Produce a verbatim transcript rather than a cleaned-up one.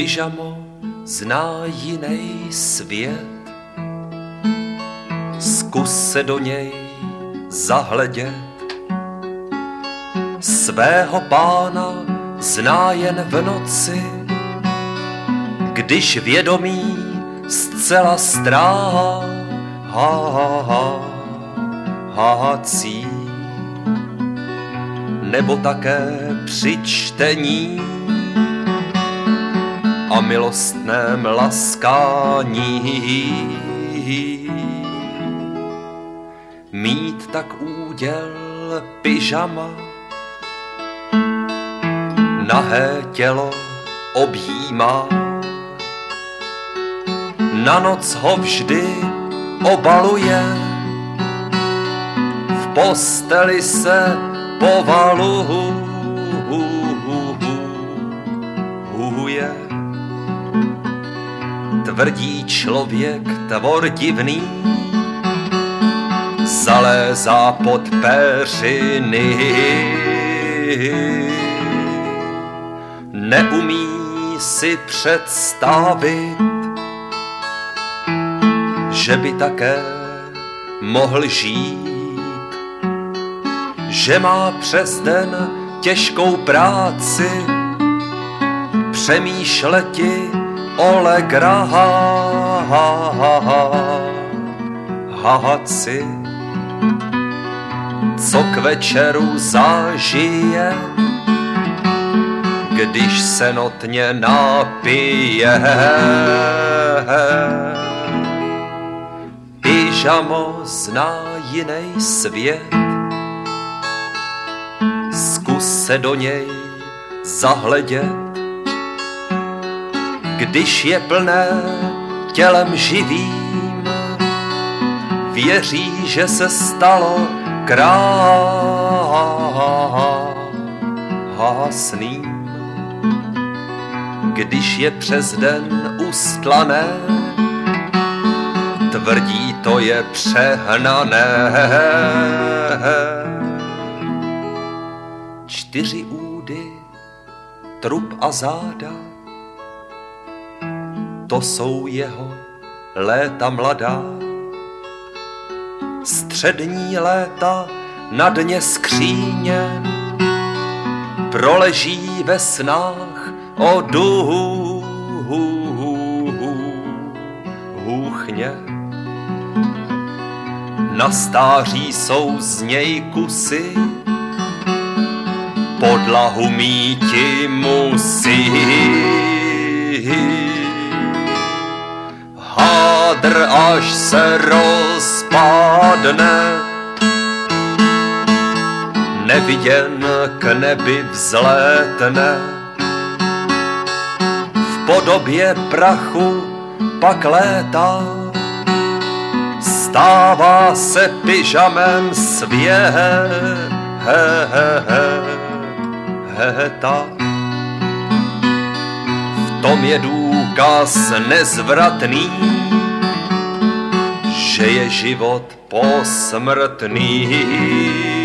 Pyžamo zná jiný svět, zkus se do něj zahledět. Svého pána zná jen v noci, když vědomí zcela ztrácí, nebo také při čtení a milostném laskání. Mít tak úděl pyžama, nahé tělo objímá, na noc ho vždy obaluje, v posteli se povaluje. Tvrdí člověk tvor divný, zalézá pod péřiny. Neumí si představit, že by také mohl žít, že má přes den těžkou práci, přemýšleti o legraci, co k večeru zažije, když se notně napije. Pyžamo zná jiný svět, zkus se do něj zahledět. Když je plné tělem živým, věří, že se stalo krásným. Když je přes den ustlané, tvrdí, to je přehnané. Čtyři údy, trup a záda, to jsou jeho léta mladá. Střední léta na dně skříně proleží ve snách o duchně. Na stáří jsou z něj kusy, podlahu míti musí. Hádr až se rozpadne, neviděn k nebi vzlétne. V podobě prachu pak létá, stává se pyžamem světa. V tom je důkaz nezvratný, že je život posmrtný.